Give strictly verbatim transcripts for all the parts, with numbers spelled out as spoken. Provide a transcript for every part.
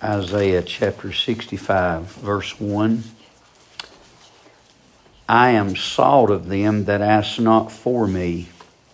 Isaiah chapter sixty-five, verse one. I am sought of them that asked not for me.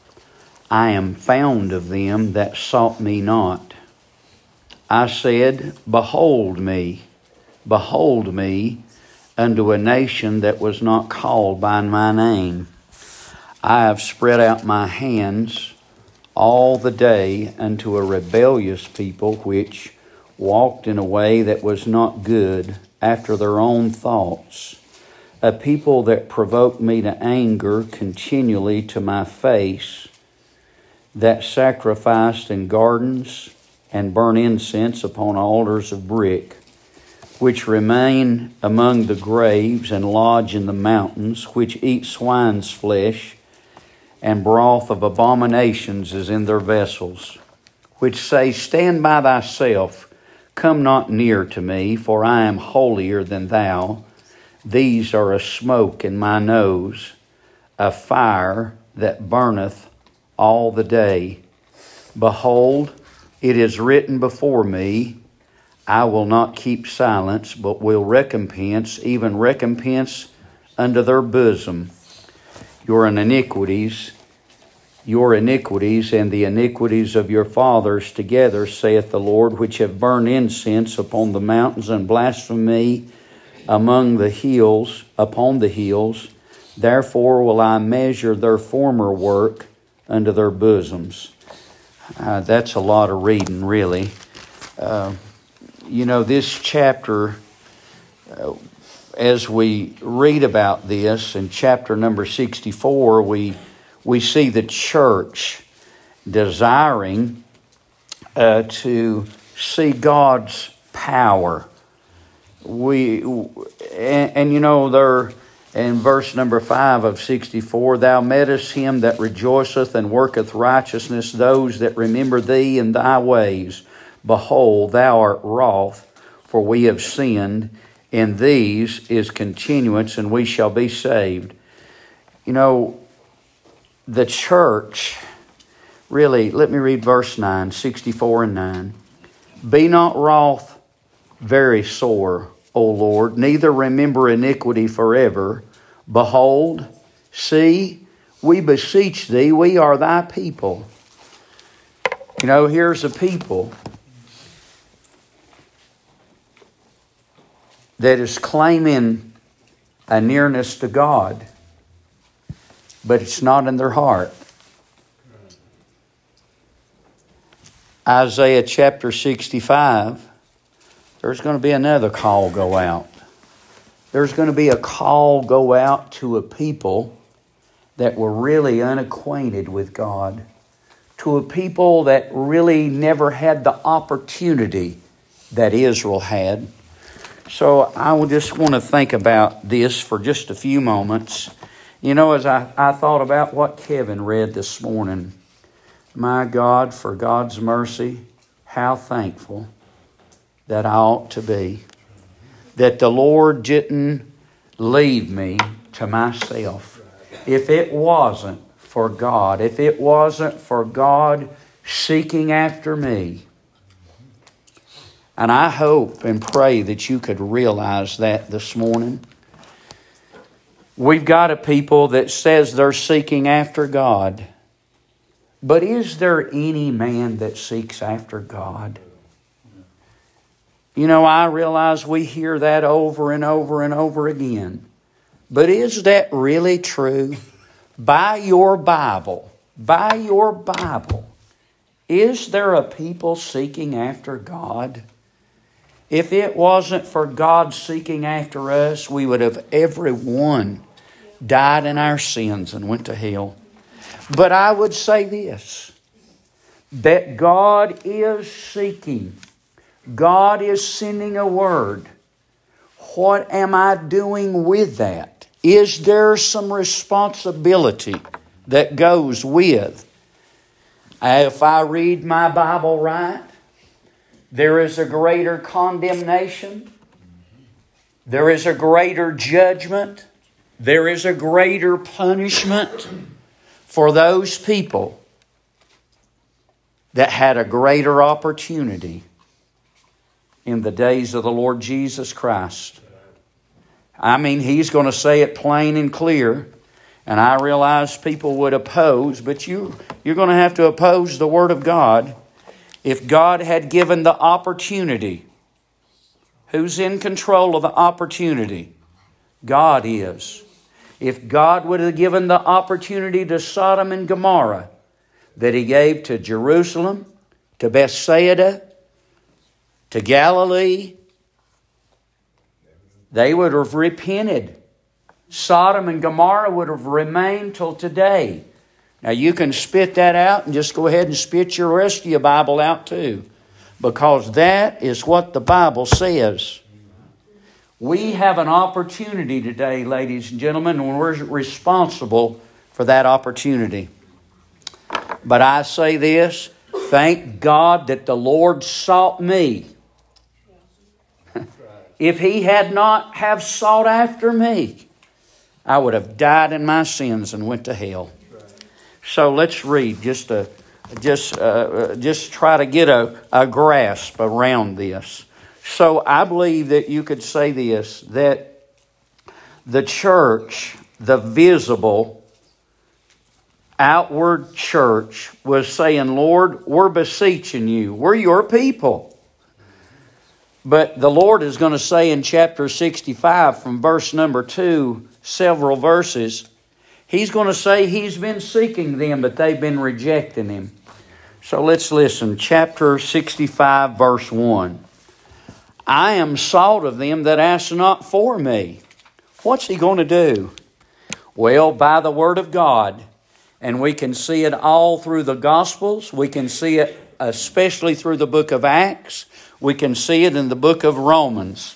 I am found of them that sought me not. I said, Behold me, behold me, unto a nation that was not called by my name. I have spread out my hands all the day unto a rebellious people, which walked in a way that was not good, after their own thoughts. A people that provoked me to anger continually to my face, that sacrificed in gardens and burn incense upon altars of brick, which remain among the graves and lodge in the mountains, which eat swine's flesh, and broth of abominations is in their vessels, which say, Stand by thyself, come not near to me, for I am holier than thou. These are a smoke in my nose, a fire that burneth all the day. Behold, it is written before me, I will not keep silence, but will recompense, even recompense unto their bosom. Your iniquities, your iniquities and the iniquities of your fathers together, saith the Lord, which have burned incense upon the mountains and blasphemed me among the hills, upon the hills. Therefore will I measure their former work unto their bosoms. Uh, that's a lot of reading, really. Uh, you know, this chapter, uh, as we read about this in chapter number sixty-four, we we see the church desiring uh, to see God's power. We and, and you know, there in verse number five of sixty-four, Thou mettest him that rejoiceth and worketh righteousness, those that remember thee in thy ways. Behold, thou art wroth, for we have sinned. In these is continuance, and we shall be saved. You know, the church, really, let me read verse nine, sixty-four and nine. Be not wroth very sore, O Lord, neither remember iniquity forever. Behold, see, we beseech thee, we are thy people. You know, here's a people that is claiming a nearness to God, but it's not in their heart. Isaiah chapter sixty-five, there's going to be another call go out. There's going to be a call go out to a people that were really unacquainted with God, to a people that really never had the opportunity that Israel had. So I would just want to think about this for just a few moments. You know, as I, I thought about what Kevin read this morning, my God, for God's mercy, how thankful that I ought to be. That the Lord didn't leave me to myself. If it wasn't for God, if it wasn't for God seeking after me. And I hope and pray that you could realize that this morning. We've got a people that says they're seeking after God. But is there any man that seeks after God? You know, I realize we hear that over and over and over again. But is that really true? By your Bible, by your Bible, is there a people seeking after God? If it wasn't for God seeking after us, we would have every one died in our sins and went to hell. But I would say this, that God is seeking. God is sending a word. What am I doing with that? Is there some responsibility that goes with? If I read my Bible right, there is a greater condemnation. There is a greater judgment. There is a greater punishment for those people that had a greater opportunity in the days of the Lord Jesus Christ. I mean, He's going to say it plain and clear. And I realize people would oppose, but you, you're going to have to oppose the Word of God. If God had given the opportunity, who's in control of the opportunity? God is. If God would have given the opportunity to Sodom and Gomorrah that He gave to Jerusalem, to Bethsaida, to Galilee, they would have repented. Sodom and Gomorrah would have remained till today. Now you can spit that out and just go ahead and spit your rest of your Bible out too. Because that is what the Bible says. We have an opportunity today, ladies and gentlemen, and we're responsible for that opportunity. But I say this, thank God that the Lord sought me. If He had not have sought after me, I would have died in my sins and went to hell. So let's read, just a, just uh, just try to get a, a grasp around this. So I believe that you could say this, that the church, the visible, outward church, was saying, Lord, we're beseeching you. We're your people. But the Lord is going to say in chapter sixty-five from verse number two, several verses, He's going to say He's been seeking them, but they've been rejecting Him. So let's listen. Chapter sixty-five, verse one. I am sought of them that ask not for me. What's He going to do? Well, by the Word of God. And we can see it all through the Gospels. We can see it especially through the book of Acts. We can see it in the book of Romans.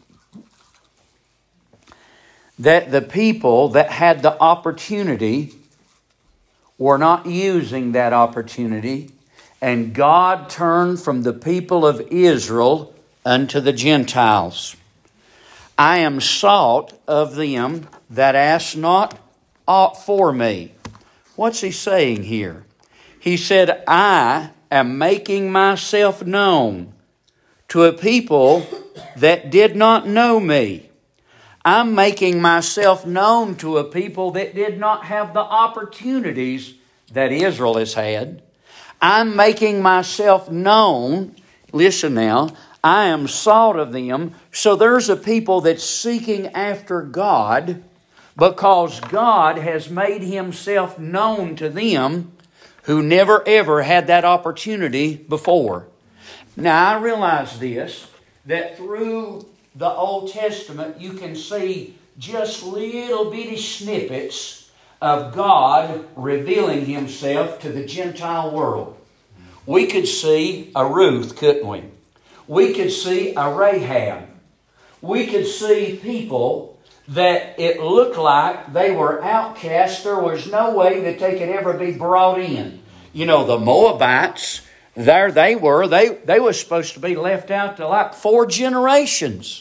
That the people that had the opportunity were not using that opportunity. And God turned from the people of Israel unto the Gentiles. I am sought of them that ask not aught for me. What's He saying here? He said, I am making myself known to a people that did not know me. I'm making myself known to a people that did not have the opportunities that Israel has had. I'm making myself known, listen now, I am sought of them. So there's a people that's seeking after God because God has made Himself known to them who never ever had that opportunity before. Now I realize this, that through the Old Testament you can see just little bitty snippets of God revealing Himself to the Gentile world. We could see a Ruth, couldn't we? We could see a Rahab. We could see people that it looked like they were outcasts. There was no way that they could ever be brought in. You know, the Moabites, there they were. They, they were supposed to be left out to like four generations.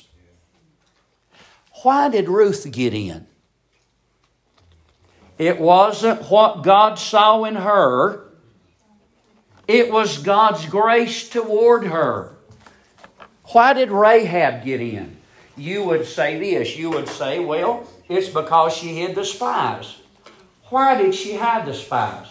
Why did Ruth get in? It wasn't what God saw in her. It was God's grace toward her. Why did Rahab get in? You would say this. You would say, well, it's because she hid the spies. Why did she hide the spies?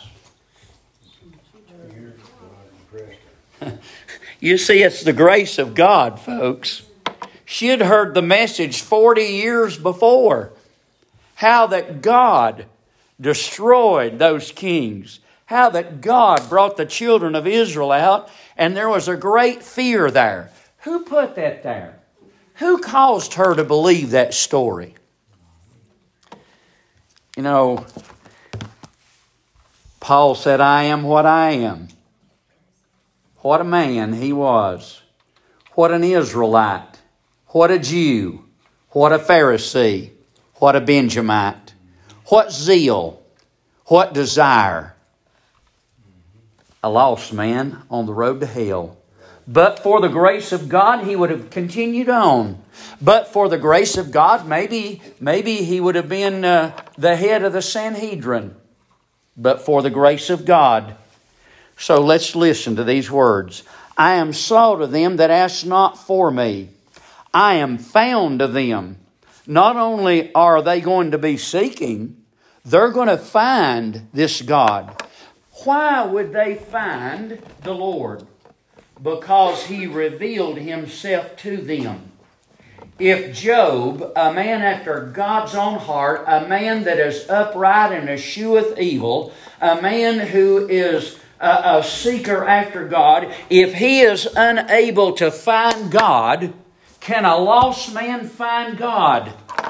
You see, it's the grace of God, folks. She had heard the message forty years before. How that God destroyed those kings. How that God brought the children of Israel out. And there was a great fear there. Who put that there? Who caused her to believe that story? You know, Paul said, I am what I am. What a man he was. What an Israelite. What a Jew. What a Pharisee. What a Benjamite. What zeal. What desire. A lost man on the road to hell. But for the grace of God, he would have continued on. But for the grace of God, maybe, maybe he would have been uh, the head of the Sanhedrin. But for the grace of God. So let's listen to these words. I am sought of them that ask not for me. I am found of them. Not only are they going to be seeking, they're going to find this God. Why would they find the Lord? Because He revealed Himself to them. If Job, a man after God's own heart, a man that is upright and escheweth evil, a man who is a, a seeker after God, if he is unable to find God, can a lost man find God?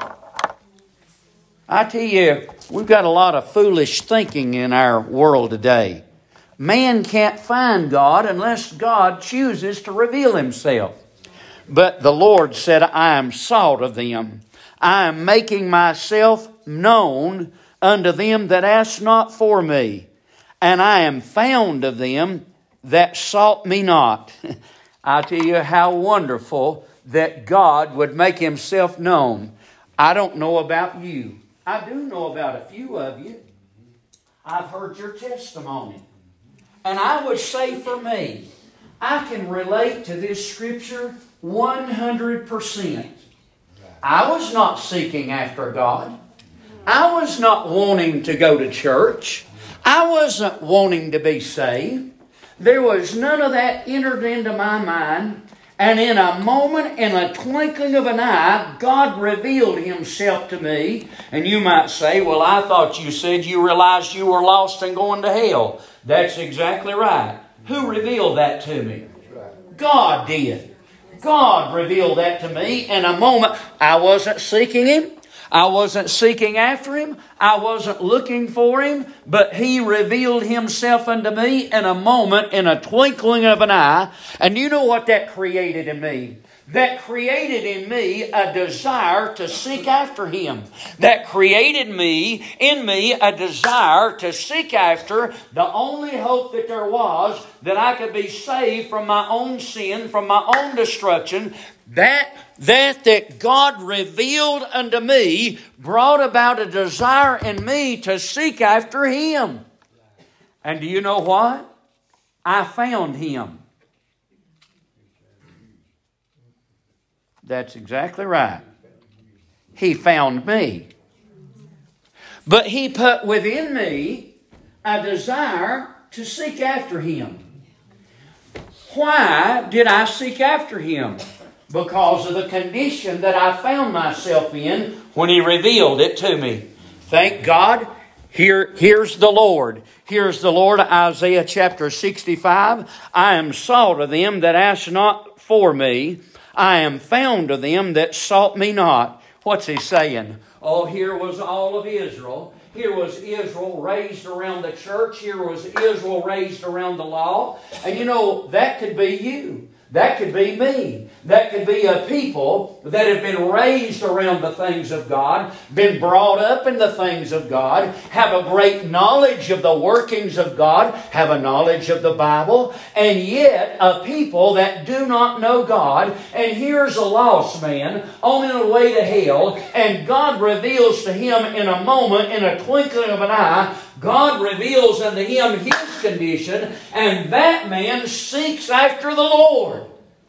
I tell you, we've got a lot of foolish thinking in our world today. Man can't find God unless God chooses to reveal Himself. But the Lord said, I am sought of them. I am making myself known unto them that ask not for me. And I am found of them that sought me not. I tell you how wonderful that God would make Himself known. I don't know about you. I do know about a few of you. I've heard your testimony. And I would say for me, I can relate to this Scripture one hundred percent. I was not seeking after God. I was not wanting to go to church. I wasn't wanting to be saved. There was none of that entered into my mind. And in a moment, in a twinkling of an eye, God revealed Himself to me. And you might say, well, I thought you said you realized you were lost and going to hell. That's exactly right. Who revealed that to me? God did. God revealed that to me in a moment. I wasn't seeking Him. I wasn't seeking after Him. I wasn't looking for Him. But He revealed Himself unto me in a moment, in a twinkling of an eye. And you know what that created in me? That created in me a desire to seek after Him. That created me, in me, a desire to seek after the only hope that there was, that I could be saved from my own sin, from my own destruction. That, that that God revealed unto me brought about a desire in me to seek after Him. And do you know what? I found Him. That's exactly right. He found me. But He put within me a desire to seek after Him. Why did I seek after Him? Because of the condition that I found myself in when He revealed it to me. Thank God. Here, here's the Lord. Here's the Lord, Isaiah chapter sixty-five. I am sought of them that ask not for me. I am found of them that sought me not. What's He saying? Oh, here was all of Israel. Here was Israel raised around the church. Here was Israel raised around the law. And you know, that could be you. That could be me. That could be a people that have been raised around the things of God, been brought up in the things of God, have a great knowledge of the workings of God, have a knowledge of the Bible, and yet a people that do not know God. And here's a lost man on the way to hell, and God reveals to him in a moment, in a twinkling of an eye, God reveals unto him his condition, and that man seeks after the Lord.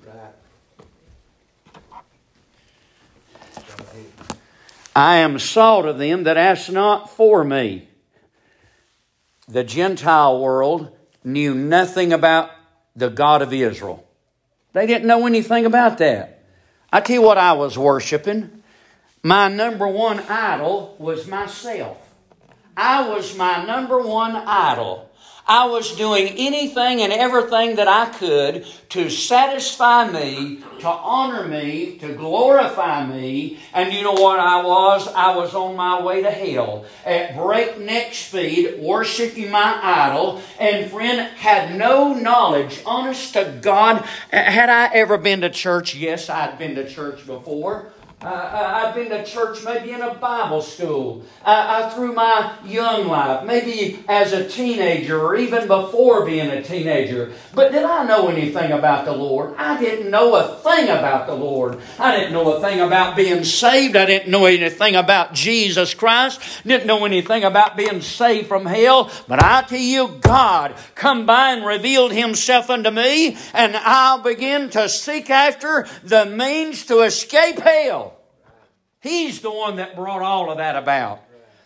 I am sought of them that ask not for me. The Gentile world knew nothing about the God of Israel. They didn't know anything about that. I tell you what I was worshiping. My number one idol was myself. I was my number one idol. I was doing anything and everything that I could to satisfy me, to honor me, to glorify me. And you know what I was? I was on my way to hell at breakneck speed, worshiping my idol. And friend, had no knowledge, honest to God. Had I ever been to church? Yes, I'd been to church before. Uh, I've been to church maybe in a Bible school. Uh, I, through my young life, maybe as a teenager or even before being a teenager. But did I know anything about the Lord? I didn't know a thing about the Lord. I didn't know a thing about being saved. I didn't know anything about Jesus Christ. Didn't know anything about being saved from hell. But I tell you, God come by and revealed Himself unto me, and I began to seek after the means to escape hell. He's the one that brought all of that about.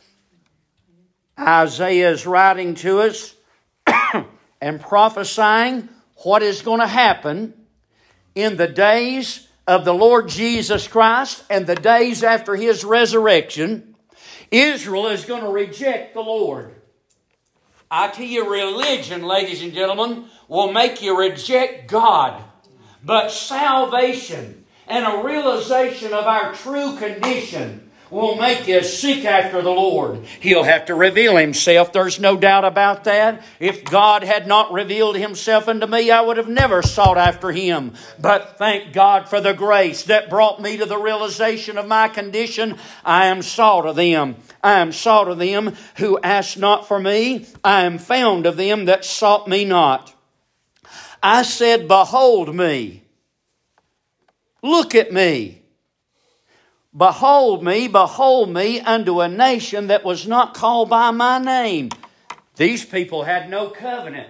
Isaiah is writing to us and prophesying what is going to happen in the days of the Lord Jesus Christ and the days after His resurrection. Israel is going to reject the Lord. I tell you, religion, ladies and gentlemen, will make you reject God. But salvation and a realization of our true condition will make you seek after the Lord. He'll have to reveal Himself. There's no doubt about that. If God had not revealed Himself unto me, I would have never sought after Him. But thank God for the grace that brought me to the realization of my condition. I am sought of them. I am sought of them who asked not for me. I am found of them that sought me not. I said, behold me. Look at me. Behold me, behold me unto a nation that was not called by my name. These people had no covenant.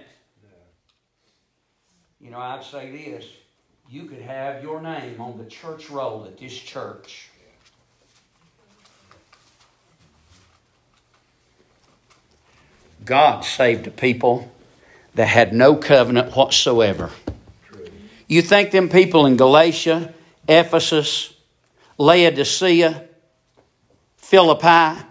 You know, I'd say this. You could have your name on the church roll at this church. God saved a people that had no covenant whatsoever. You think them people in Galatia, Ephesus, Laodicea, Philippi,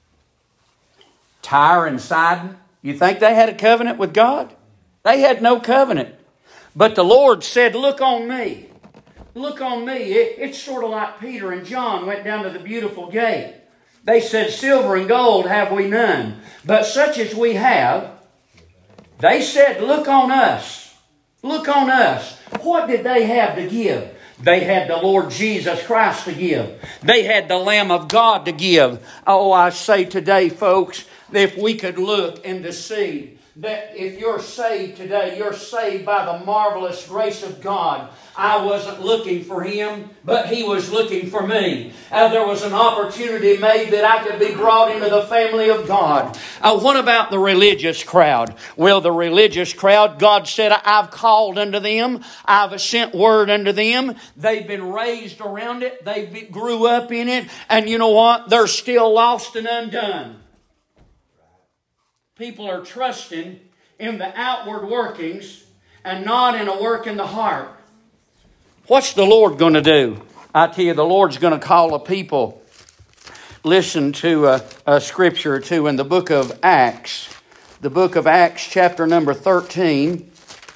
Tyre and Sidon, you think they had a covenant with God? They had no covenant. But the Lord said, look on me. Look on me. It, it's sort of like Peter and John went down to the beautiful gate. They said, silver and gold have we none, but such as we have. They said, look on us. Look on us. What did they have to give? They had the Lord Jesus Christ to give. They had the Lamb of God to give. Oh, I say today, folks, if we could look and to see that if you're saved today, you're saved by the marvelous grace of God. I wasn't looking for Him, but He was looking for me. Uh, there was an opportunity made that I could be brought into the family of God. Uh, what about the religious crowd? Well, the religious crowd, God said, I've called unto them. I've sent word unto them. They've been raised around it. They grew up in it. And you know what? They're still lost and undone. People are trusting in the outward workings and not in a work in the heart. What's the Lord going to do? I tell you, the Lord's going to call a people. Listen to a, a scripture or two in the book of Acts. The book of Acts, chapter number thirteen.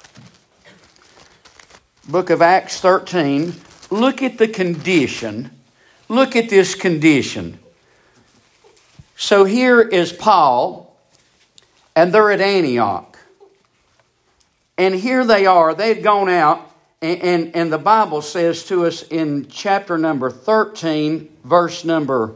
Book of Acts thirteen. Look at the condition. Look at this condition. So here is Paul. And they're at Antioch. And here they are. They'd gone out. And, and, and the Bible says to us in chapter number thirteen, verse number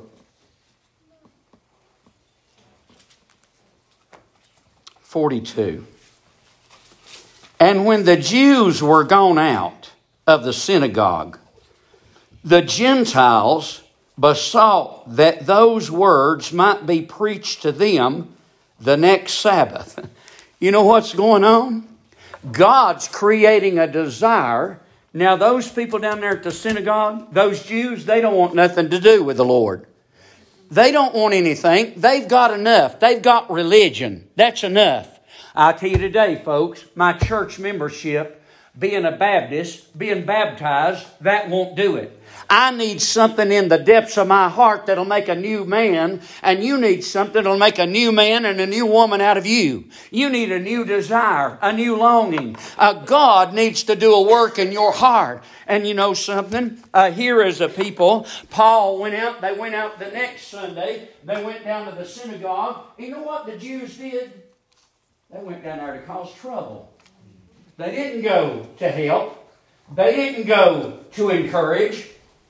forty-two. And when the Jews were gone out of the synagogue, the Gentiles besought that those words might be preached to them the next Sabbath. You know what's going on? God's creating a desire. Now those people down there at the synagogue, those Jews, they don't want nothing to do with the Lord. They don't want anything. They've got enough. They've got religion. That's enough. I tell you today, folks, my church membership, being a Baptist, being baptized, that won't do it. I need something in the depths of my heart that'll make a new man, and you need something that'll make a new man and a new woman out of you. You need a new desire, a new longing. Uh, God needs to do a work in your heart. And you know something? Uh, here is a people. Paul went out. They went out the next Sunday. They went down to the synagogue. You know what the Jews did? They went down there to cause trouble. They didn't go to help. They didn't go to encourage.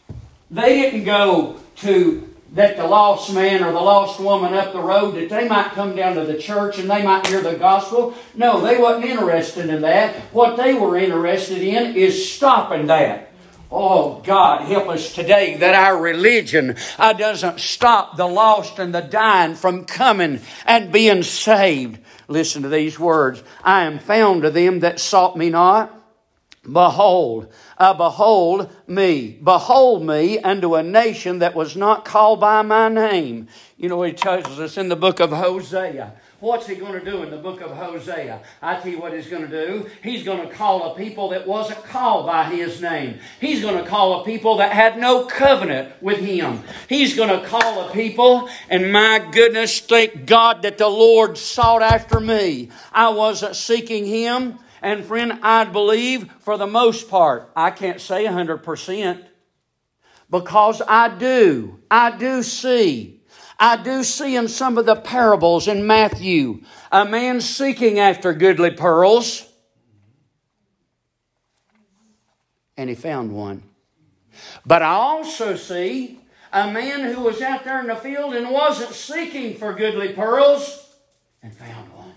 They didn't go to that the lost man or the lost woman up the road, that they might come down to the church and they might hear the gospel. No, they wasn't interested in that. What they were interested in is stopping that. Oh, God, help us today that our religion uh, doesn't stop the lost and the dying from coming and being saved. Listen to these words. I am found of them that sought me not. Behold, uh, behold me, behold me unto a nation that was not called by my name. You know, He tells us in the book of Hosea. What's He going to do in the book of Hosea? I tell you what He's going to do. He's going to call a people that wasn't called by His name. He's going to call a people that had no covenant with Him. He's going to call a people, and my goodness, thank God that the Lord sought after me. I wasn't seeking Him. And friend, I believe for the most part, I can't say one hundred percent, because I do, I do see, I do see in some of the parables in Matthew, a man seeking after goodly pearls, and he found one. But I also see a man who was out there in the field and wasn't seeking for goodly pearls, and found one.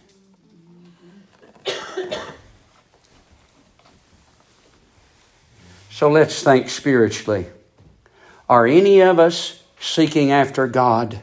So let's think spiritually. Are any of us seeking after God?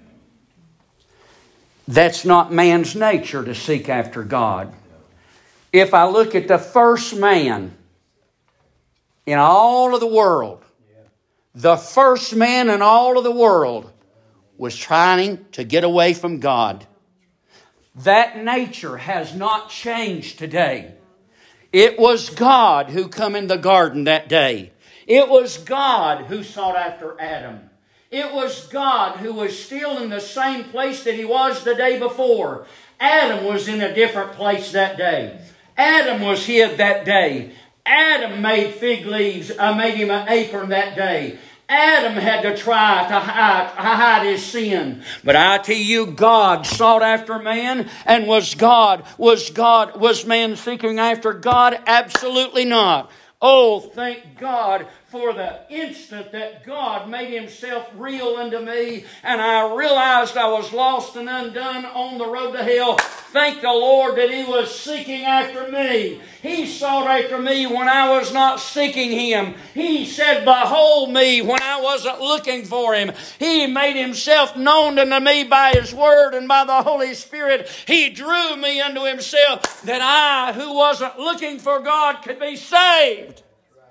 That's not man's nature to seek after God. If I look at the first man in all of the world, the first man in all of the world was trying to get away from God. That nature has not changed today. It was God who come in the garden that day. It was God who sought after Adam. It was God who was still in the same place that he was the day before. Adam was in a different place that day. Adam was hid that day. Adam made fig leaves, uh, made him an apron that day. Adam had to try to hide, hide his sin. But I tell you, God sought after man, and was God, was God, was man seeking after God? Absolutely not. Oh, thank God for the instant that God made Himself real unto me, and I realized I was lost and undone on the road to hell. Thank the Lord that He was seeking after me. He sought after me when I was not seeking Him. He said, behold me, when I wasn't looking for Him. He made Himself known unto me by His Word and by the Holy Spirit. He drew me unto Himself, that I, who wasn't looking for God, could be saved.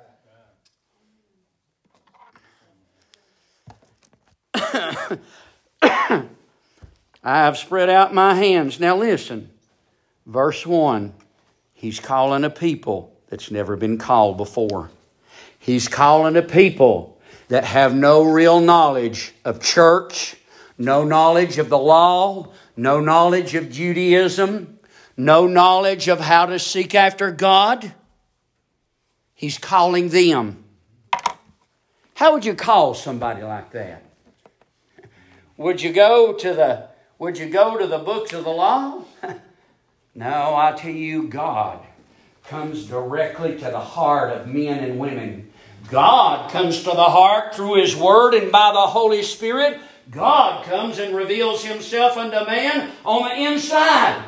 I have spread out my hands. Now listen, verse one. He's calling a people that's never been called before. He's calling a people that have no real knowledge of church, no knowledge of the law, no knowledge of Judaism, no knowledge of how to seek after God. He's calling them. How would you call somebody like that? Would you go to the Would you go to the books of the law? No, I tell you, God comes directly to the heart of men and women. God comes to the heart through His Word and by the Holy Spirit. God comes and reveals Himself unto man on the inside.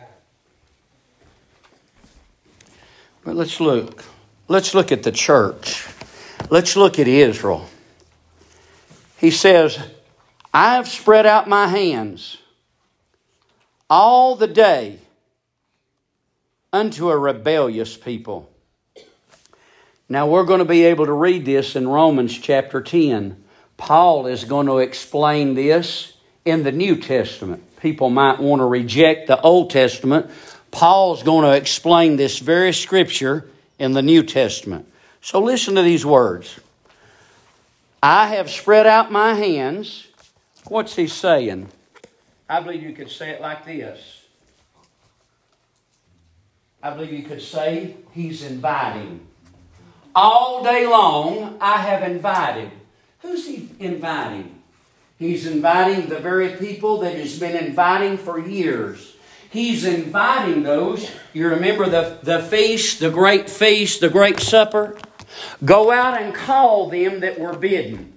But let's look. Let's look at the church. Let's look at Israel. He says, I have spread out my hands all the day unto a rebellious people. Now we're going to be able to read this in Romans chapter ten. Paul is going to explain this in the New Testament. People might want to reject the Old Testament. Paul's going to explain this very scripture in the New Testament. So listen to these words. I have spread out my hands. What's he saying? I believe you could say it like this. I believe you could say he's inviting. All day long I have invited. Who's he inviting? He's inviting the very people that he's been inviting for years. He's inviting those. You remember the, the feast, the great feast, the great supper? Go out and call them that were bidden.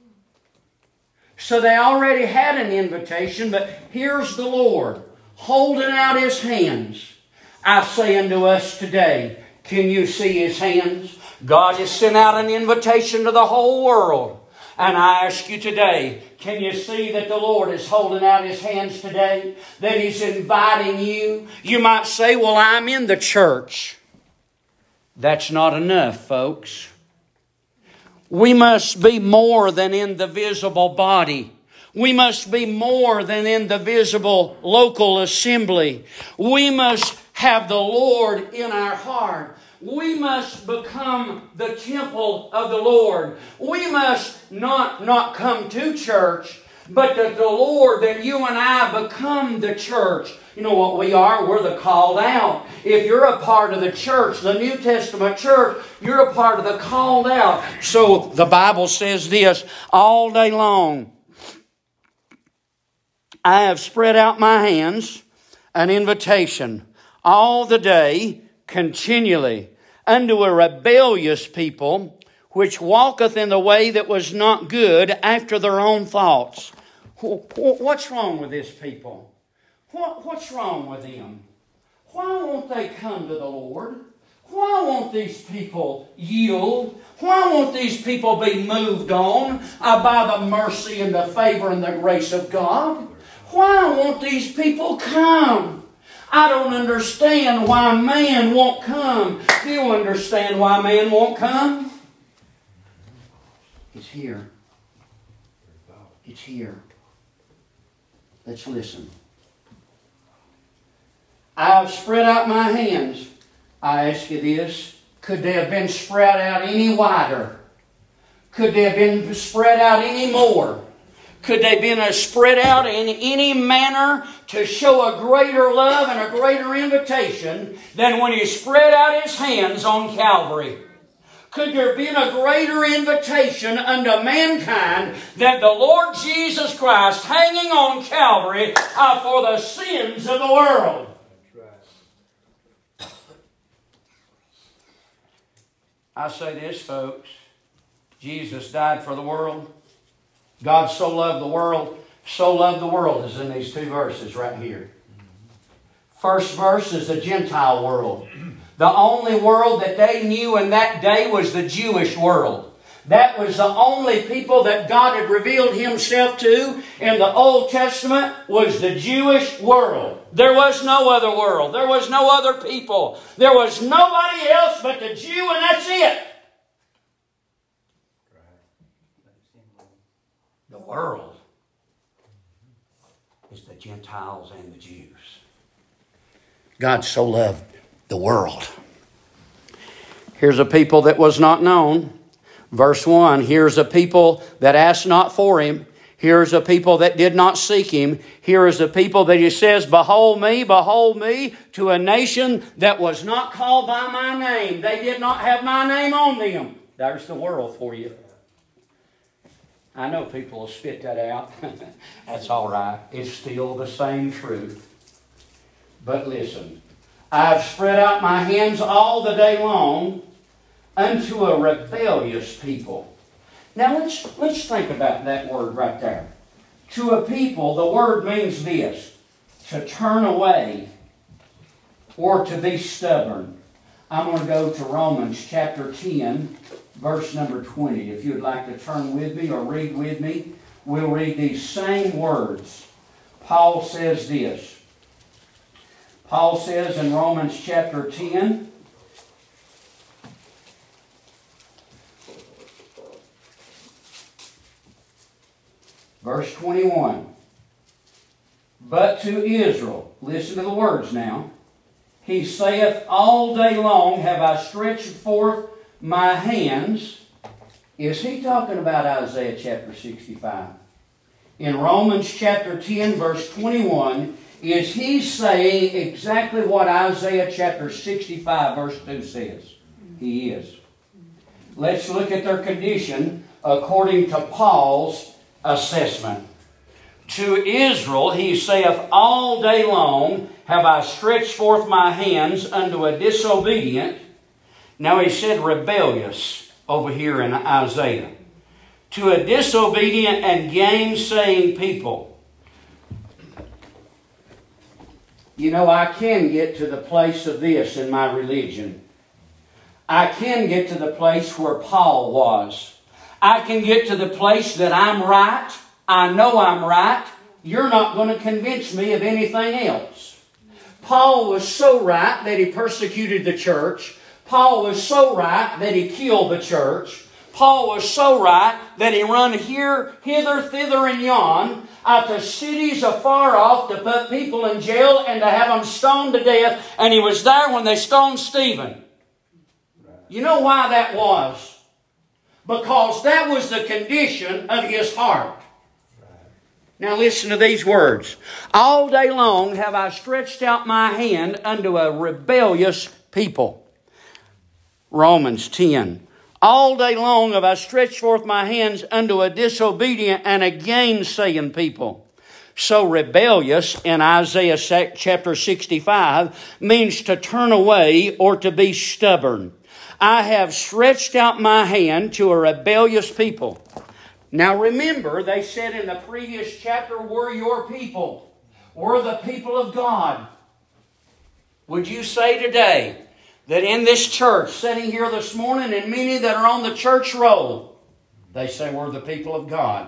So they already had an invitation, but here's the Lord holding out His hands. I say unto us today, can you see His hands? God has sent out an invitation to the whole world. And I ask you today, can you see that the Lord is holding out His hands today? That He's inviting you? You might say, well, I'm in the church. That's not enough, folks. We must be more than in the visible body. We must be more than in the visible local assembly. We must have the Lord in our heart. We must become the temple of the Lord. We must not, not come to church, but that the Lord, that you and I become the church. You know what we are? We're the called out. If you're a part of the church, the New Testament church, you're a part of the called out. So the Bible says this, all day long, I have spread out my hands, an invitation, all the day, continually, unto a rebellious people, which walketh in the way that was not good after their own thoughts. What's wrong with this people? What, what's wrong with them? Why won't they come to the Lord? Why won't these people yield? Why won't these people be moved on uh, by the mercy and the favor and the grace of God? Why won't these people come? I don't understand why man won't come. Do you understand why man won't come? It's here. It's here. Let's listen. I've spread out my hands. I ask you this. Could they have been spread out any wider? Could they have been spread out any more? Could they have been spread out in any manner to show a greater love and a greater invitation than when He spread out His hands on Calvary? Could there have been a greater invitation unto mankind than the Lord Jesus Christ hanging on Calvary uh, for the sins of the world? I say this, folks. Jesus died for the world. God so loved the world. So loved the world is in these two verses right here. First verse is the Gentile world. The only world that they knew in that day was the Jewish world. That was the only people that God had revealed Himself to in the Old Testament was the Jewish world. There was no other world. There was no other people. There was nobody else but the Jew, and that's it. The world is the Gentiles and the Jews. God so loved the world. Here's a people that was not known. Verse one, here's a people that asked not for Him. Here's a people that did not seek Him. Here is a people that He says, behold me, behold me, to a nation that was not called by my name. They did not have my name on them. There's the world for you. I know people will spit that out. That's all right. It's still the same truth. But listen, I've spread out my hands all the day long unto a rebellious people. Now let's, let's think about that word right there. To a people, the word means this. To turn away or to be stubborn. I'm going to go to Romans chapter ten, verse number twenty. If you'd like to turn with me or read with me, we'll read these same words. Paul says this. Paul says in Romans chapter ten, verse twenty-one. But to Israel, listen to the words now. He saith, all day long have I stretched forth my hands. Is he talking about Isaiah chapter sixty-five? In Romans chapter ten, verse twenty-one, is he saying exactly what Isaiah chapter sixty-five, verse two says? He is. Let's look at their condition according to Paul's assessment. To Israel he saith, all day long have I stretched forth my hands unto a disobedient. Now he said rebellious. over here in Isaiah. To a disobedient and gainsaying people. You know, I can get to the place of this in my religion. I can get to the place where Paul was. I can get to the place that I'm right. I know I'm right. You're not going to convince me of anything else. Paul was so right that he persecuted the church. Paul was so right that he killed the church. Paul was so right that he run here, hither, thither, and yon, out to cities afar off to put people in jail and to have them stoned to death. And he was there when they stoned Stephen. You know why that was? Because that was the condition of his heart. Now listen to these words. All day long have I stretched out my hand unto a rebellious people. Romans ten. All day long have I stretched forth my hands unto a disobedient and a gainsaying people. So rebellious in Isaiah chapter sixty-five means to turn away or to be stubborn. I have stretched out my hand to a rebellious people. Now remember, they said in the previous chapter, we're your people. We're the people of God. Would you say today that in this church, sitting here this morning, and many that are on the church roll, they say we're the people of God?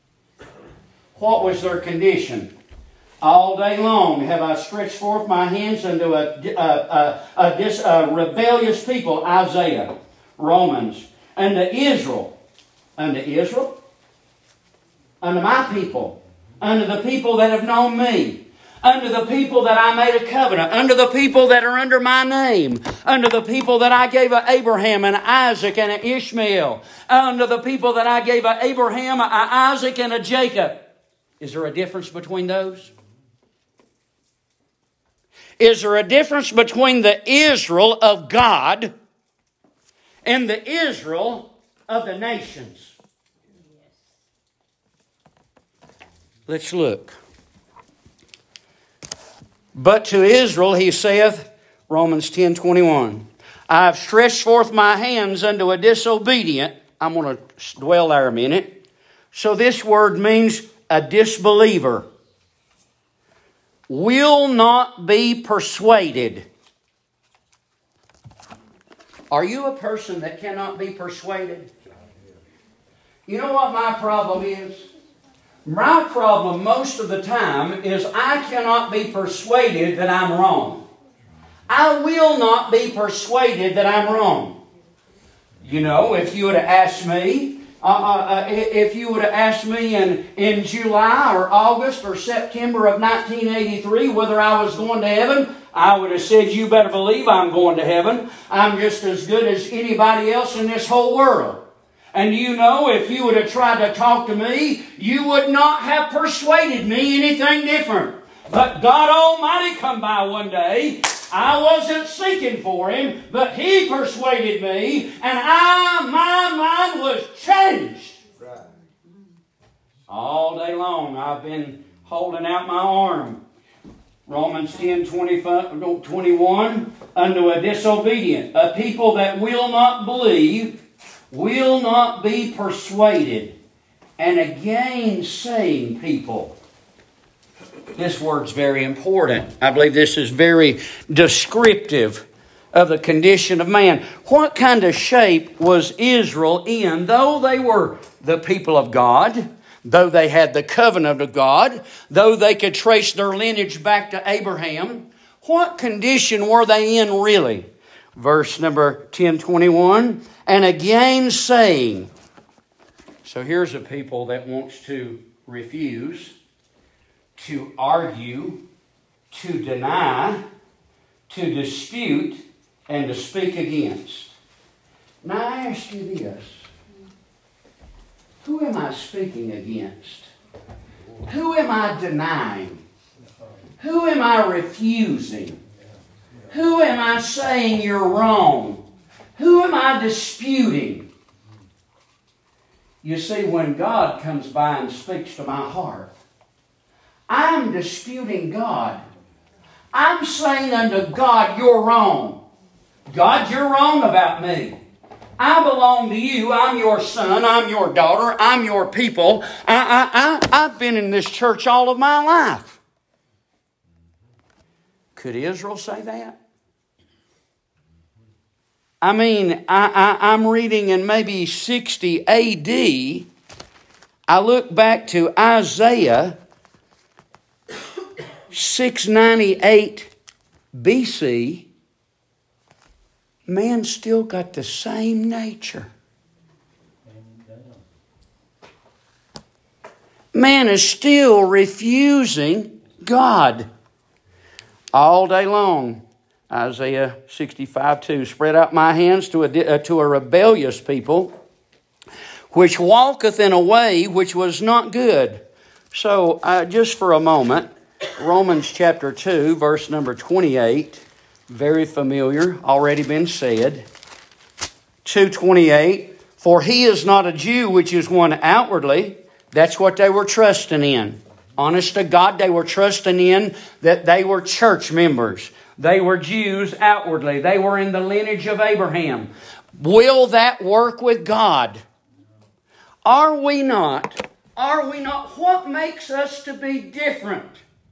What was their condition? All day long have I stretched forth my hands unto a, a, a, a, dis, a rebellious people, Isaiah, Romans, unto Israel. Unto Israel? Unto my people. Unto the people that have known me. Unto the people that I made a covenant. Unto the people that are under my name. Unto the people that I gave a Abraham and Isaac and a Ishmael. Unto the people that I gave a Abraham, a Isaac and a Jacob. Is there a difference between those? Is there a difference between the Israel of God and the Israel of the nations? Let's look. But to Israel he saith, Romans ten twenty-one, I have stretched forth my hands unto a disobedient. I'm going to dwell there a minute. So this word means a disbeliever. Will not be persuaded. Are you a person that cannot be persuaded? You know what my problem is? My problem most of the time is I cannot be persuaded that I'm wrong. I will not be persuaded that I'm wrong. You know, if you would have asked me, Uh, uh, if you would have asked me in, in July or August or September of nineteen eighty-three whether I was going to heaven, I would have said, you better believe I'm going to heaven. I'm just as good as anybody else in this whole world. And you know, if you would have tried to talk to me, you would not have persuaded me anything different. But God Almighty come by one day. I wasn't seeking for Him, but He persuaded me, and I, my mind was changed. Right. All day long I've been holding out my arm. Romans ten twenty-one, unto a disobedient, a people that will not believe, will not be persuaded, and a gainsaying people. This word's very important. I believe this is very descriptive of the condition of man. What kind of shape was Israel in? Though they were the people of God, though they had the covenant of God, though they could trace their lineage back to Abraham, what condition were they in really? Verse number ten twenty-one, and again saying. So here's a people that wants to refuse, to argue, to deny, to dispute, and to speak against. Now I ask you this. Who am I speaking against? Who am I denying? Who am I refusing? Who am I saying you're wrong? Who am I disputing? You see, when God comes by and speaks to my heart, I'm disputing God. I'm saying unto God, you're wrong. God, you're wrong about me. I belong to you. I'm your son. I'm your daughter. I'm your people. I, I, I, I've been in this church all of my life. Could Israel say that? I mean, I, I, I'm reading in maybe sixty A D. I look back to Isaiah six ninety-eight B C. Man still got the same nature. Man is still refusing God all day long. Isaiah sixty-five two, spread out my hands to a, uh, to a rebellious people, which walketh in a way which was not good. So, uh, just for a moment, Romans chapter two, verse number twenty-eight, very familiar, already been said. two twenty-eight, for he is not a Jew which is one outwardly. That's what they were trusting in. Honest to God, they were trusting in that they were church members. They were Jews outwardly. They were in the lineage of Abraham. Will that work with God? Are we not? Are we not? What makes us to be different?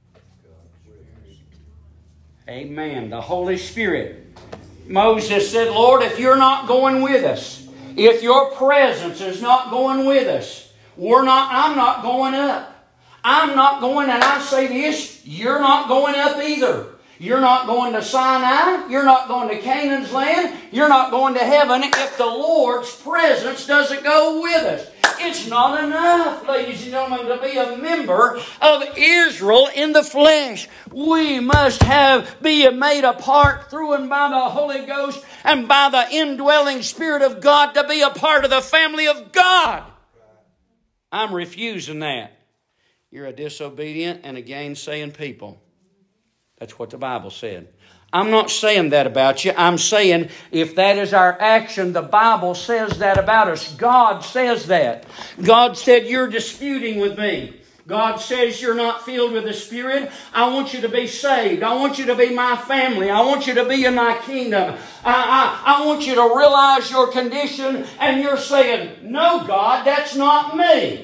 Amen. The Holy Spirit. Moses said, Lord, if you're not going with us, if your presence is not going with us, we're not, I'm not going up. I'm not going, and I say this, you're not going up either. You're not going to Sinai. You're not going to Canaan's land. You're not going to heaven if the Lord's presence doesn't go with us. It's not enough, ladies and gentlemen, to be a member of Israel in the flesh. We must have be made a part through and by the Holy Ghost and by the indwelling Spirit of God to be a part of the family of God. I'm refusing that. You're a disobedient and a gainsaying people. That's what the Bible said. I'm not saying that about you. I'm saying if that is our action, the Bible says that about us. God says that. God said, you're disputing with me. God says you're not filled with the Spirit. I want you to be saved. I want you to be my family. I want you to be in my kingdom. I, I, I want you to realize your condition, and you're saying, no, God, that's not me.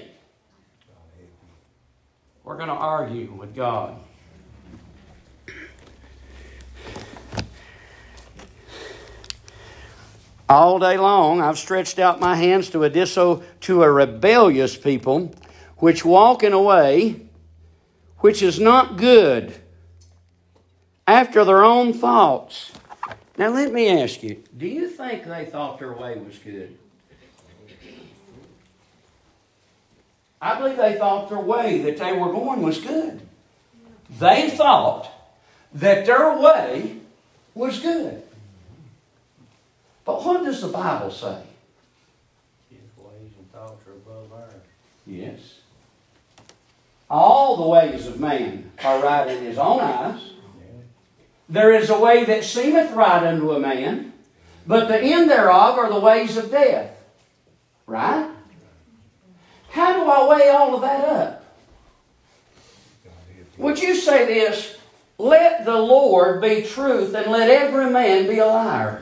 We're going to argue with God. All day long I've stretched out my hands to a diso, to a rebellious people, which walk in a way which is not good, after their own thoughts. Now let me ask you, do you think they thought their way was good? I believe they thought their way that they were going was good. They thought that their way was good. But what does the Bible say? His ways and thoughts are above ours. Yes. All the ways of man are right in his own eyes. There is a way that seemeth right unto a man, but the end thereof are the ways of death. Right? How do I weigh all of that up? Would you say this? Let the Lord be truth, and let every man be a liar.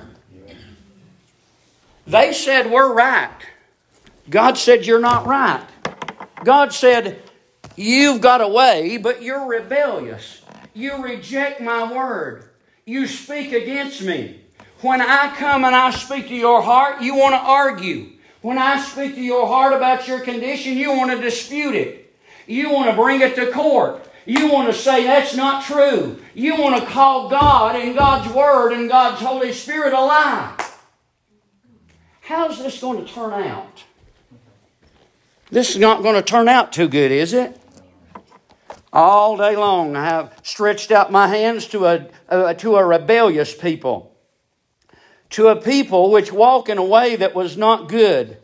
They said, we're right. God said, you're not right. God said, you've got a way, but you're rebellious. You reject my word. You speak against me. When I come and I speak to your heart, you want to argue. When I speak to your heart about your condition, you want to dispute it. You want to bring it to court. You want to say that's not true. You want to call God and God's Word and God's Holy Spirit a lie. How's this going to turn out? This is not going to turn out too good, is it? All day long I have stretched out my hands to a, uh, to a rebellious people. To a people which walk in a way that was not good.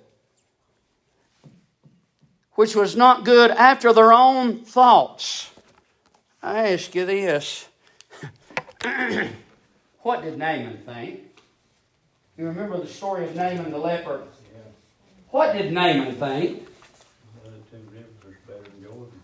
Which was not good after their own thoughts. I ask you this. What did Naaman think? You remember the story of Naaman the leper? Yeah. What did Naaman think? Well, the two rivers are better than Jordan.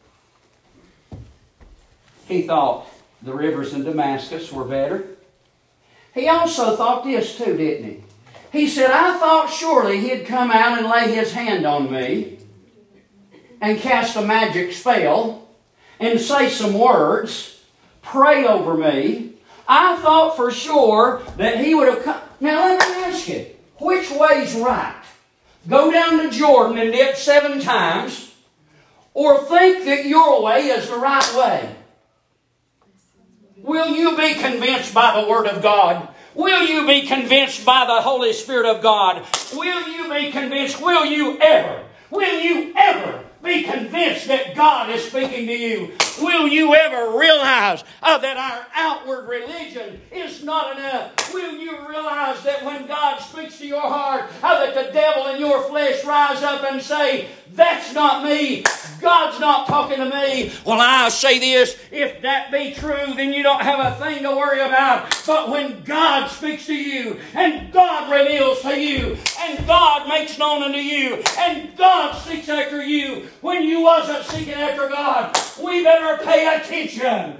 He thought the rivers in Damascus were better. He also thought this too, didn't he? He said, I thought surely he'd come out and lay his hand on me and cast a magic spell and say some words, pray over me. I thought for sure that he would have come. Now let me ask you, which way's right? Go down to Jordan and dip seven times, or think that your way is the right way? Will you be convinced by the Word of God? Will you be convinced by the Holy Spirit of God? Will you be convinced? Will you ever? Will you ever be convinced that God is speaking to you? Will you ever realize uh, that our outward religion is not enough? Will you realize that when God speaks to your heart, uh, that the devil in your flesh rise up and say, that's not me. God's not talking to me. Well, I'll say this. If that be true, then you don't have a thing to worry about. But when God speaks to you, and God reveals to you, and God makes known unto you, and God seeks after you, when you wasn't seeking after God, we better pay attention.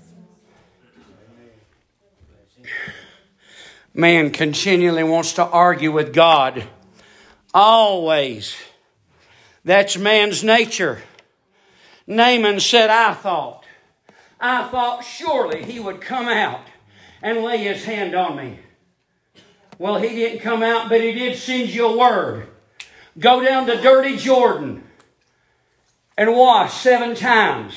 Man continually wants to argue with God. Always. That's man's nature. Naaman said, I thought, I thought surely he would come out and lay his hand on me. Well, he didn't come out, but he did send you a word. Go down to dirty Jordan and wash seven times.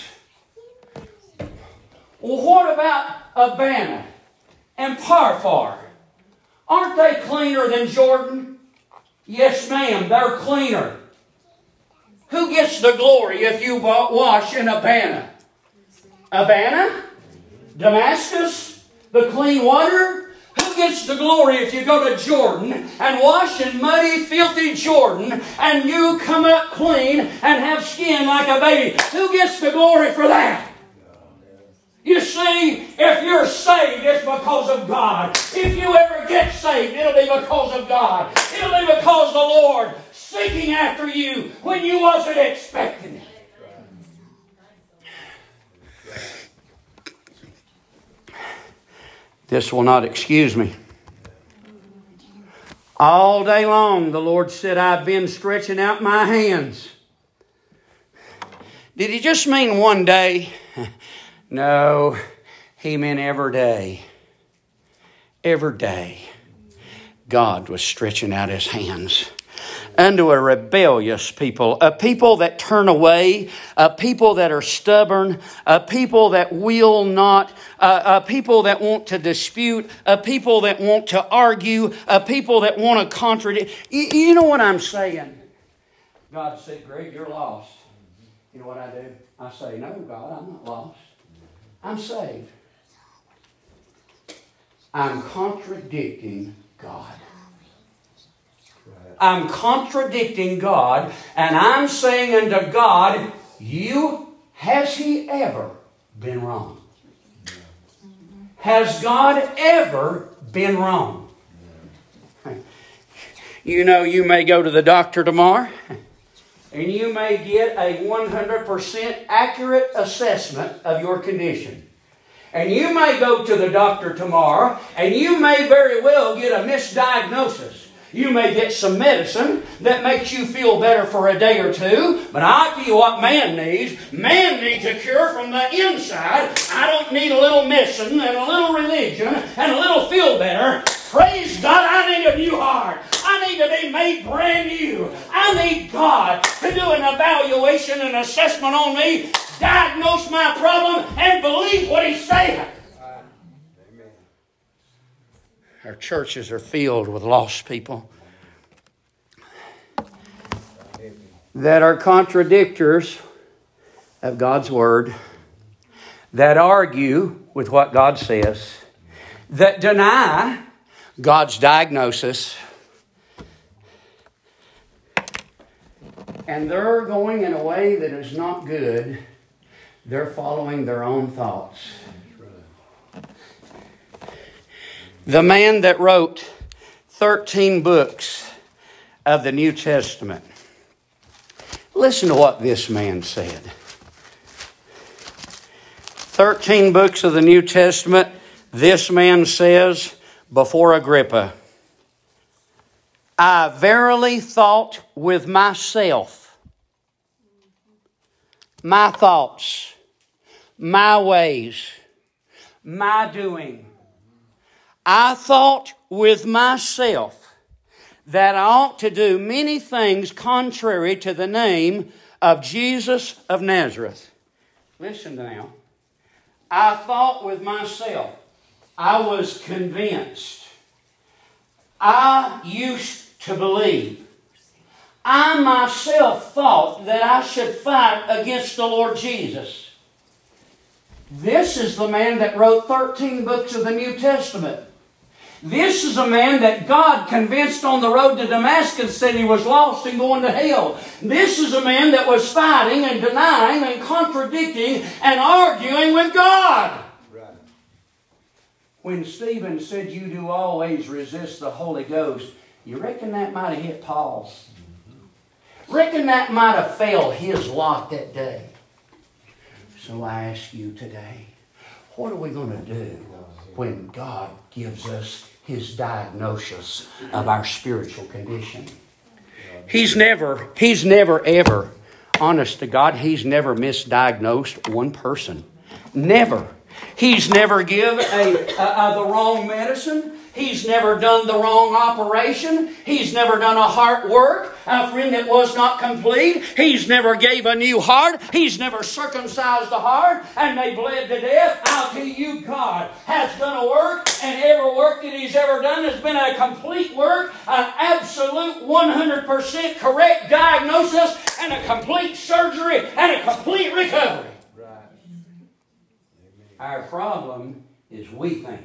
Well, what about Abana and Pharpar? Aren't they cleaner than Jordan? Yes, ma'am, they're cleaner. Who gets the glory if you wash in Abana? Abana? Damascus? The clean water? Who gets the glory if you go to Jordan and wash in muddy, filthy Jordan and you come up clean and have skin like a baby? Who gets the glory for that? You see, if you're saved, it's because of God. If you ever get saved, it'll be because of God. It'll be because the Lord seeking after you when you wasn't expecting it. This will not excuse me. All day long, the Lord said, I've been stretching out my hands. Did He just mean one day? No, He meant every day. Every day, God was stretching out His hands unto a rebellious people, a people that turn away, a people that are stubborn, a people that will not, uh, a people that want to dispute, a people that want to argue, a people that want to contradict. You, you know what I'm saying? God said, Greg, you're lost. You know what I do? I say, no, God, I'm not lost. I'm saved. I'm contradicting God. I'm contradicting God, and I'm saying unto God, you, has He ever been wrong? Has God ever been wrong? You know, you may go to the doctor tomorrow, and you may get a one hundred percent accurate assessment of your condition. And you may go to the doctor tomorrow, and you may very well get a misdiagnosis. You may get some medicine that makes you feel better for a day or two. But I'll tell you what man needs. Man needs a cure from the inside. I don't need a little medicine and a little religion and a little feel better. Praise God, I need a new heart. I need to be made brand new. I need God to do an evaluation and assessment on me, diagnose my problem, and believe what He's saying. Our churches are filled with lost people that are contradictors of God's Word, that argue with what God says, that deny God's diagnosis, and they're going in a way that is not good. They're following their own thoughts. The man that wrote thirteen books of the New Testament. Listen to what this man said. thirteen books of the New Testament, this man says before Agrippa. I verily thought with myself, my thoughts, my ways, my doing. I thought with myself that I ought to do many things contrary to the name of Jesus of Nazareth. Listen now. I thought with myself. I was convinced. I used to believe. I myself thought that I should fight against the Lord Jesus. This is the man that wrote thirteen books of the New Testament. This is a man that God convinced on the road to Damascus that he was lost and going to hell. This is a man that was fighting and denying and contradicting and arguing with God. Right. When Stephen said, "You do always resist the Holy Ghost," you reckon that might have hit Paul? Reckon that might have failed his lot that day? So I ask you today, what are we going to do when God gives us His diagnosis of our spiritual condition? He's never, He's never ever, honest to God, He's never misdiagnosed one person. Never. He's never given a, a, a, the wrong medicine. He's never done the wrong operation. He's never done a heart work, a friend that was not complete. He's never gave a new heart. He's never circumcised the heart and they bled to death. I'll tell you, God has done a work, and every work that He's ever done has been a complete work, an absolute one hundred percent correct diagnosis, and a complete surgery, and a complete recovery. Right. Our problem is we think.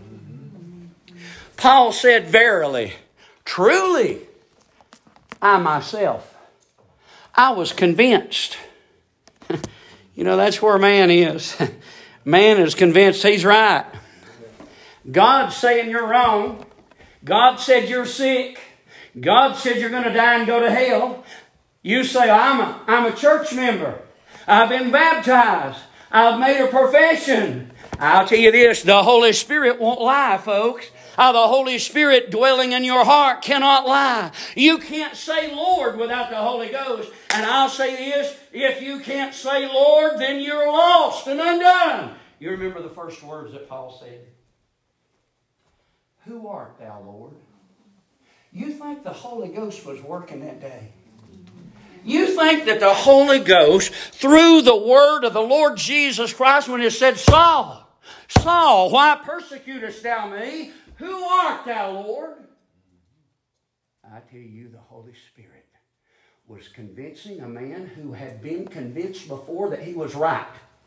Paul said, "Verily, truly, I myself, I was convinced." You know, that's where man is. Man is convinced he's right. God's saying you're wrong. God said you're sick. God said you're going to die and go to hell. You say, I'm a, I'm a church member. I've been baptized. I've made a profession. I'll tell you this, the Holy Spirit won't lie, folks. Uh, the Holy Spirit dwelling in your heart cannot lie. You can't say Lord without the Holy Ghost. And I'll say this, if you can't say Lord, then you're lost and undone. You remember the first words that Paul said? Who art thou, Lord? You think the Holy Ghost was working that day? You think that the Holy Ghost, through the word of the Lord Jesus Christ, when it said, Saul, Saul, why persecutest thou me? Who art thou, Lord? I tell you, the Holy Spirit was convincing a man who had been convinced before that he was right.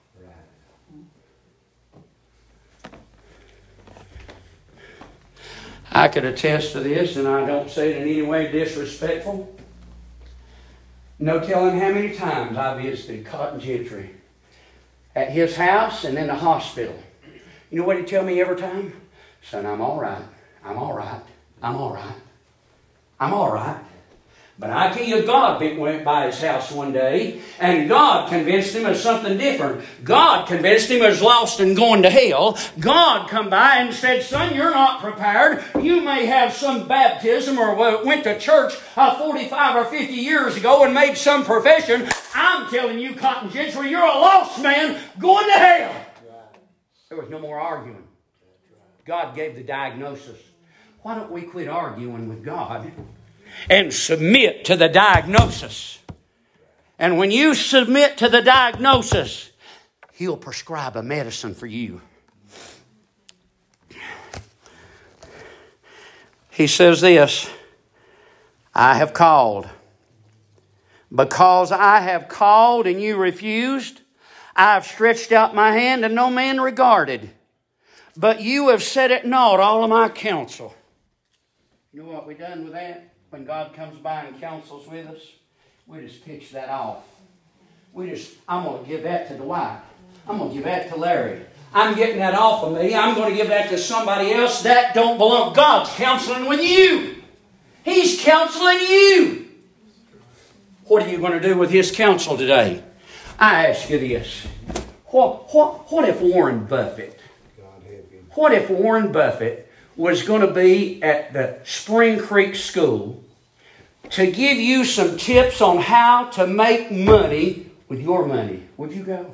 I could attest to this, and I don't say it in any way disrespectful. No telling how many times I visited Cotton Gentry at his house and in the hospital. You know what he'd tell me every time? Son, I'm all right. I'm all right. I'm all right. I'm all right. But I tell you, God went by his house one day, and God convinced him of something different. God convinced him of lost and going to hell. God come by and said, son, you're not prepared. You may have some baptism or went to church uh, forty-five or fifty years ago and made some profession. I'm telling you, Cotton Gentry, you're a lost man going to hell. There was no more arguing. God gave the diagnosis. Why don't we quit arguing with God and submit to the diagnosis? And when you submit to the diagnosis, He'll prescribe a medicine for you. He says this, I have called. Because I have called and you refused, I have stretched out my hand and no man regarded. But you have set at naught all of my counsel. You know what we done with that? When God comes by and counsels with us, we just pitch that off. We just, I'm going to give that to Dwight. I'm going to give that to Larry. I'm getting that off of me. I'm going to give that to somebody else. That don't belong. God's counseling with you. He's counseling you. What are you going to do with His counsel today? I ask you this. What, what, what if Warren Buffett, what if Warren Buffett was going to be at the Spring Creek School to give you some tips on how to make money with your money, would you go?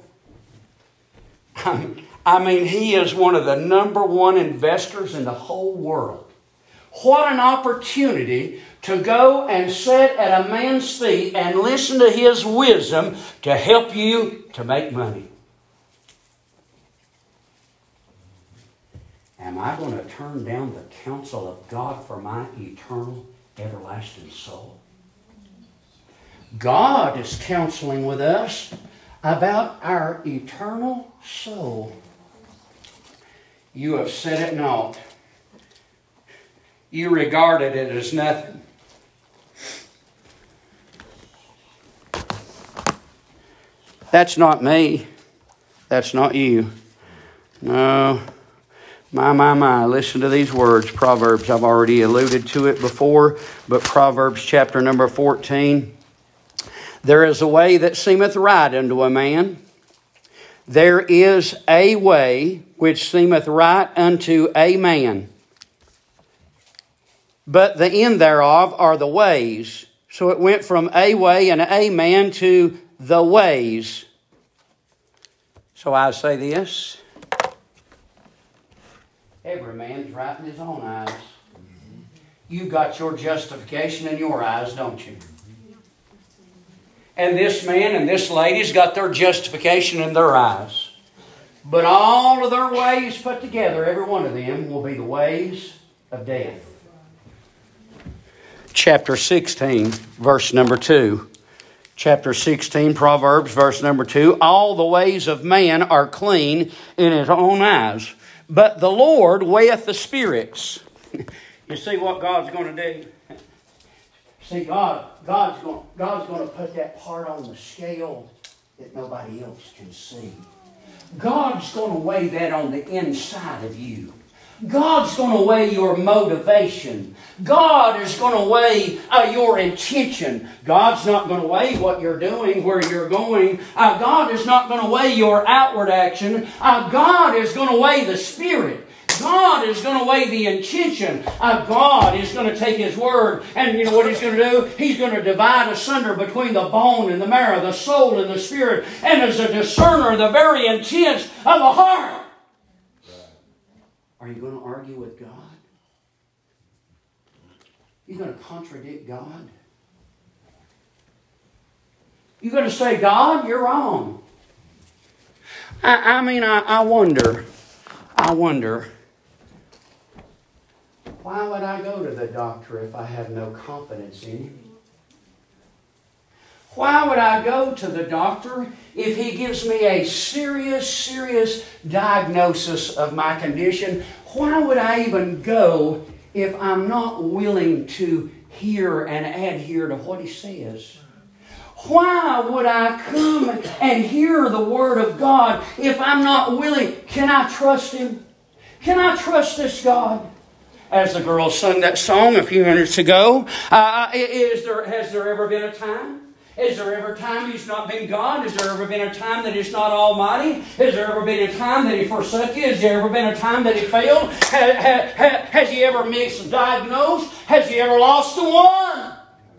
I mean, he is one of the number one investors in the whole world. What an opportunity to go and sit at a man's feet and listen to his wisdom to help you to make money. Am I going to turn down the counsel of God for my eternal, everlasting soul? God is counseling with us about our eternal soul. You have set it naught. You regarded it as nothing. That's not me. That's not you. No. My, my, my. Listen to these words. Proverbs. I've already alluded to it before, but Proverbs chapter number fourteen. There is a way that seemeth right unto a man. There is a way which seemeth right unto a man. But the end thereof are the ways. So it went from a way and a man to the ways. So I say this. Every man's right in his own eyes. You've got your justification in your eyes, don't you? And this man and this lady's got their justification in their eyes. But all of their ways put together, every one of them, will be the ways of death. Chapter sixteen, verse number two. Chapter sixteen, Proverbs, verse number two. All the ways of man are clean in his own eyes, but the Lord weigheth the spirits. You see what God's going to do? See, God, God's going, God's going to put that part on the scale that nobody else can see. God's going to weigh that on the inside of you. God's going to weigh your motivation. God is going to weigh uh, your intention. God's not going to weigh what you're doing, where you're going. Uh, God is not going to weigh your outward action. Uh, God is going to weigh the spirit. God is going to weigh the intention. Uh, God is going to take His Word, and you know what He's going to do? He's going to divide asunder between the bone and the marrow, the soul and the spirit, and as a discerner of the very intents of the heart. Are you going to argue with God? You're going to contradict God? You're going to say, God, you're wrong. I, I mean, I, I wonder, I wonder, why would I go to the doctor if I have no confidence in Him? Why would I go to the doctor if he gives me a serious, serious diagnosis of my condition? Why would I even go if I'm not willing to hear and adhere to what he says? Why would I come and hear the Word of God if I'm not willing? Can I trust Him? Can I trust this God? As the girls sung that song a few minutes ago, uh, is there, has there ever been a time? Has there ever a time He's not been God? Has there ever been a time that He's not almighty? Has there ever been a time that He forsook you? Has there ever been a time that He failed? Has, has, has He ever misdiagnosed? Has He ever lost the one?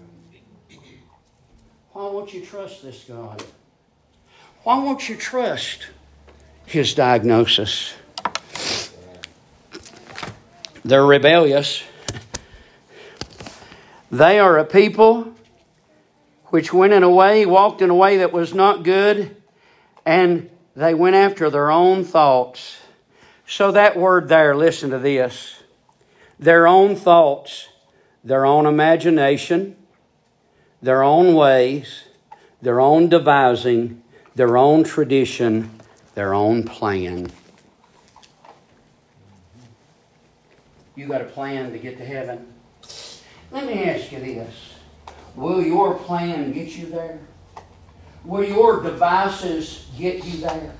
Why won't you trust this God? Why won't you trust His diagnosis? They're rebellious. They are a people which went in a way, walked in a way that was not good, and they went after their own thoughts. So that word there, listen to this. Their own thoughts, their own imagination, their own ways, their own devising, their own tradition, their own plan. You got a plan to get to heaven? Let me ask you this. Will your plan get you there? Will your devices get you there?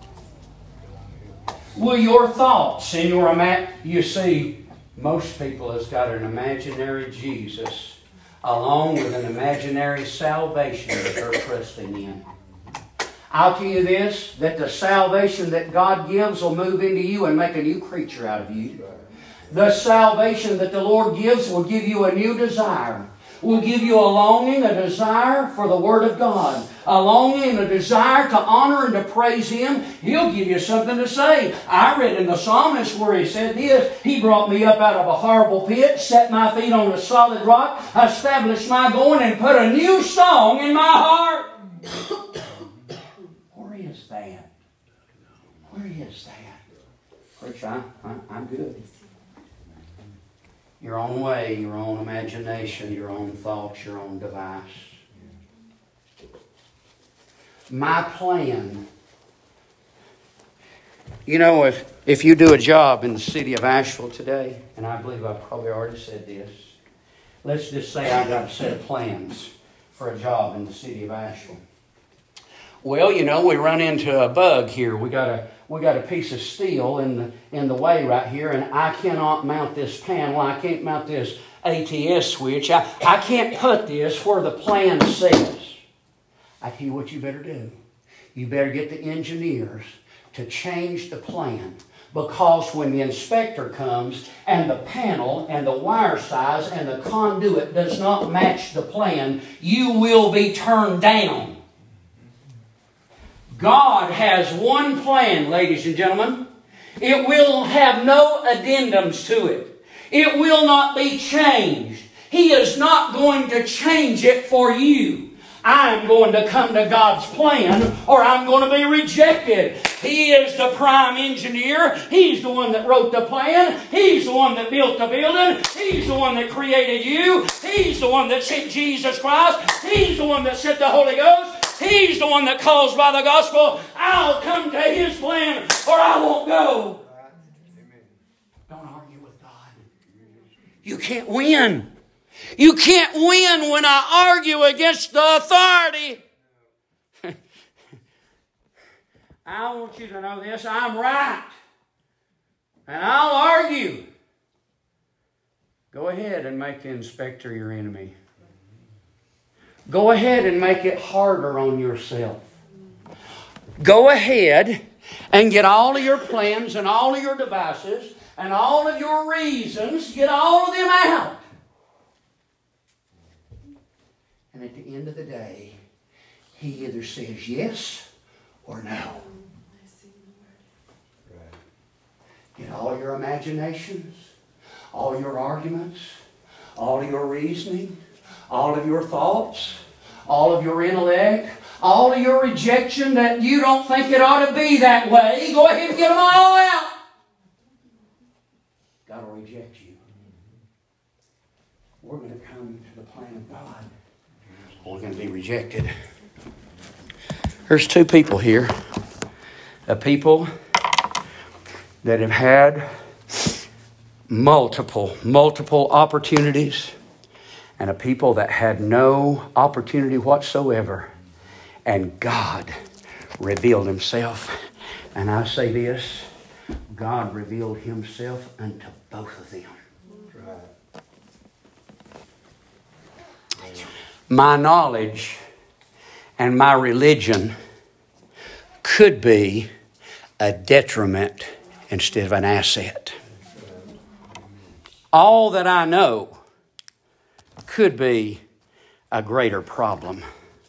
Will your thoughts and your ima- you see, most people has got an imaginary Jesus along with an imaginary salvation that they're trusting in. I'll tell you this, that the salvation that God gives will move into you and make a new creature out of you. The salvation that the Lord gives will give you a new desire. Will give you a longing, a desire for the Word of God. A longing and a desire to honor and to praise Him. He'll give you something to say. I read in the psalmist where he said this, He brought me up out of a horrible pit, set my feet on a solid rock, established my going, and put a new song in my heart. Where is that? Where is that? Preacher, I, I, I'm good. Your own way, your own imagination, your own thoughts, your own device. My plan. You know, if, if you do a job in the city of Asheville today, and I believe I've probably already said this, let's just say I've got a set of plans for a job in the city of Asheville. Well, you know, we run into a bug here. We got a we got a piece of steel in the in the way right here, and I cannot mount this panel. I can't mount this A T S switch. I, I can't put this where the plan says. I tell you what you better do. You better get the engineers to change the plan, because when the inspector comes and the panel and the wire size and the conduit does not match the plan, you will be turned down. God has one plan, ladies and gentlemen. It will have no addendums to it. It will not be changed. He is not going to change it for you. I'm going to come to God's plan, or I'm going to be rejected. He is the prime engineer. He's the one that wrote the plan. He's the one that built the building. He's the one that created you. He's the one that sent Jesus Christ. He's the one that sent the Holy Ghost. He's the one that calls by the gospel. I'll come to His plan, or I won't go. Don't argue with God. You can't win. You can't win when I argue against the authority. I want you to know this. I'm right. And I'll argue. Go ahead and make the inspector your enemy. Go ahead and make it harder on yourself. Go ahead and get all of your plans and all of your devices and all of your reasons, get all of them out. And at the end of the day, He either says yes or no. Get all your imaginations, all your arguments, all your reasoning, all of your thoughts, all of your intellect, all of your rejection that you don't think it ought to be that way. Go ahead and get them all out. God will reject you. We're going to come to the plan of God. We're going to be rejected. There's two people here. A people that have had multiple, multiple opportunities, and a people that had no opportunity whatsoever. And God revealed Himself. And I say this, God revealed Himself unto both of them. My knowledge and my religion could be a detriment instead of an asset. All that I know could be a greater problem.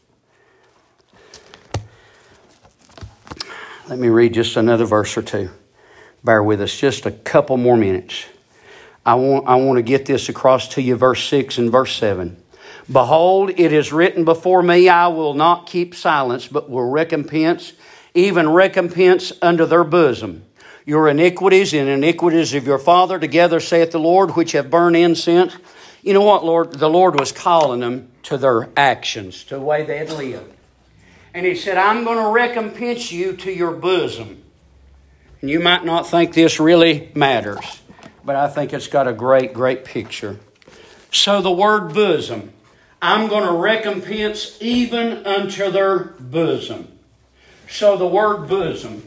Let me read just another verse or two. Bear with us just a couple more minutes. I want, I want to get this across to you, verse six and verse seven. Behold, it is written before me, I will not keep silence, but will recompense, even recompense unto their bosom. Your iniquities and iniquities of your father together, saith the Lord, which have burned incense. You know what, Lord? The Lord was calling them to their actions, to the way they had lived. And He said, I'm going to recompense you to your bosom. And you might not think this really matters, but I think it's got a great, great picture. So the word bosom, I'm going to recompense even unto their bosom. So the word bosom,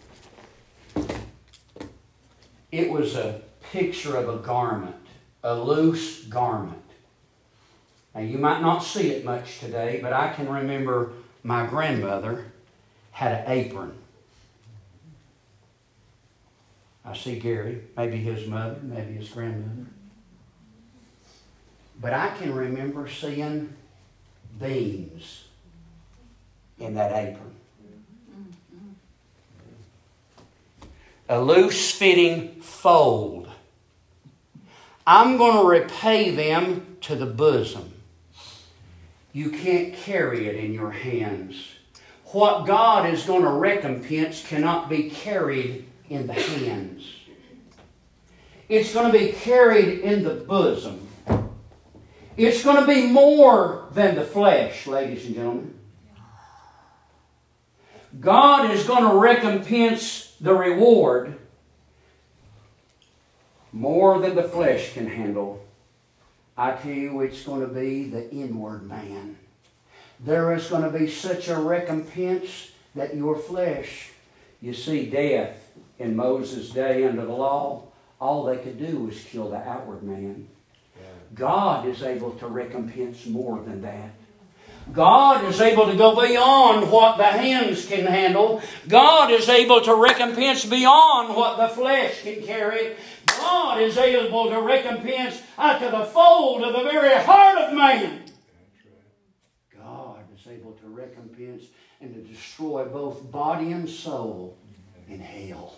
it was a picture of a garment, a loose garment. Now you might not see it much today, but I can remember my grandmother had an apron. I see Gary, maybe his mother, maybe his grandmother. But I can remember seeing beans in that apron. A loose-fitting fold. I'm going to repay them to the bosom. You can't carry it in your hands. What God is going to recompense cannot be carried in the hands. It's going to be carried in the bosom. It's going to be more than the flesh, ladies and gentlemen. God is going to recompense the reward more than the flesh can handle. I tell you, it's going to be the inward man. There is going to be such a recompense that your flesh, you see, death in Moses' day under the law, all they could do was kill the outward man. God is able to recompense more than that. God is able to go beyond what the hands can handle. God is able to recompense beyond what the flesh can carry. God is able to recompense out to the fold of the very heart of man. God is able to recompense and to destroy both body and soul in hell.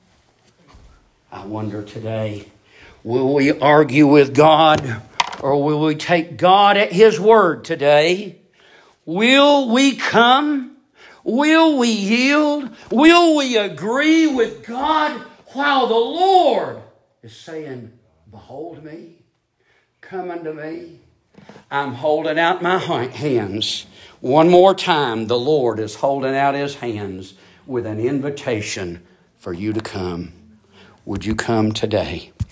I wonder today, will we argue with God, or will we take God at His word today? Will we come? Will we yield? Will we agree with God while the Lord is saying, behold me, come unto me? I'm holding out my hands. One more time, the Lord is holding out His hands with an invitation for you to come. Would you come today?